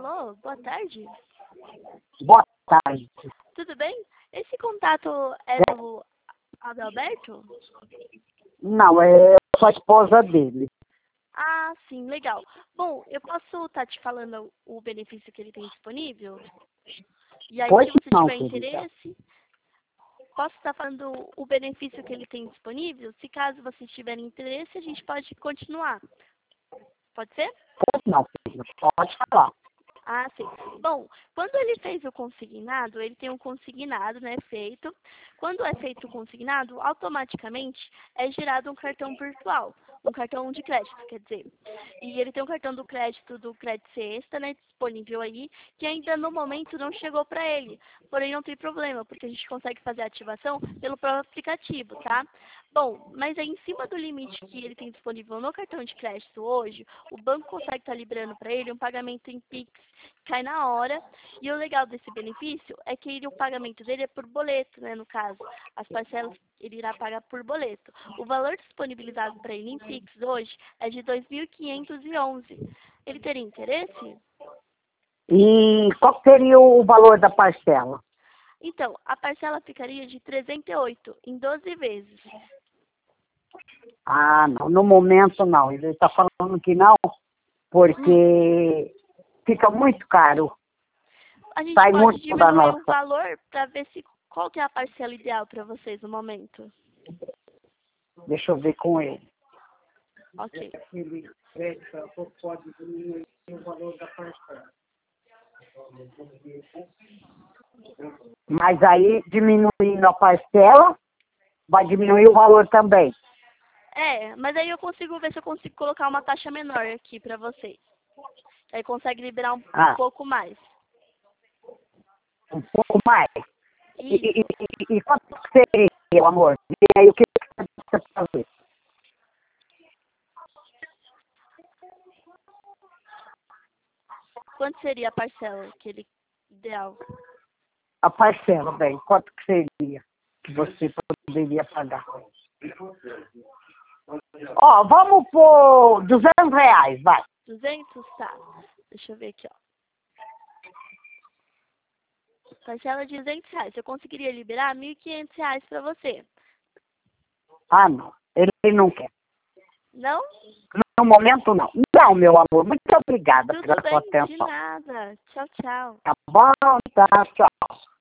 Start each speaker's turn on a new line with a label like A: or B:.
A: Alô, boa tarde.
B: Boa tarde.
A: Tudo bem? Esse contato é do Adalberto?
B: Não, eu sou a esposa dele.
A: Ah, sim, legal. Bom, eu posso estar te falando o benefício que ele tem disponível? E aí,
B: Pois
A: se você
B: não,
A: tiver
B: querida.
A: interesse, posso estar falando o benefício que ele tem disponível? Se caso vocês tiverem interesse, a gente pode continuar. Pode ser?
B: Pois não, querida. Pode falar.
A: Ah, sim. Bom, quando ele fez o consignado, ele tem um consignado, né, feito. Quando é feito o consignado, automaticamente é gerado um cartão virtual, um cartão de crédito, quer dizer. E ele tem um cartão do Crédito Sexta, né, disponível aí, que ainda no momento não chegou para ele. Porém, não tem problema, porque a gente consegue fazer a ativação pelo próprio aplicativo, tá? Bom, mas aí em cima do limite que ele tem disponível no cartão de crédito hoje, o banco consegue estar liberando para ele um pagamento em Pix, cai na hora. E o legal desse benefício é que o pagamento dele é por boleto, né, no caso. As parcelas ele irá pagar por boleto. O valor disponibilizado para ele em Pix hoje é de 2.511. Ele teria interesse?
B: E qual seria o valor da parcela?
A: Então, a parcela ficaria de 308 em 12 vezes.
B: Ah, não. No momento, não. Ele está falando que não, porque fica muito caro.
A: A gente
B: Sai
A: pode
B: muito da
A: diminuir o
B: nossa.
A: valor para ver se qual que é a parcela ideal para vocês no momento.
B: Deixa eu ver com ele.
A: Ok.
B: Ele pode diminuir o valor da parcela. Mas aí, diminuindo a parcela, vai diminuir o valor também.
A: É, mas aí eu consigo ver se eu consigo colocar uma taxa menor aqui para vocês. Aí consegue liberar um pouco mais.
B: Um pouco mais.
A: Isso.
B: E quanto seria, meu amor? E aí, o que você precisa fazer?
A: Quanto seria a parcela que ele ideal?
B: A parcela, bem, quanto que seria que você poderia pagar? Ó, vamos por R$ 200, vai.
A: 200? Tá. Deixa eu ver aqui, ó. Parcela de R$ 200. Eu conseguiria liberar R$ 1.500 para você.
B: Ah, não. Ele não quer.
A: Não?
B: No momento, não. Não, meu amor. Muito obrigada
A: Tudo
B: pela sua
A: bem, de
B: atenção.
A: nada. Tchau, tchau.
B: Tá bom? Tá, tchau.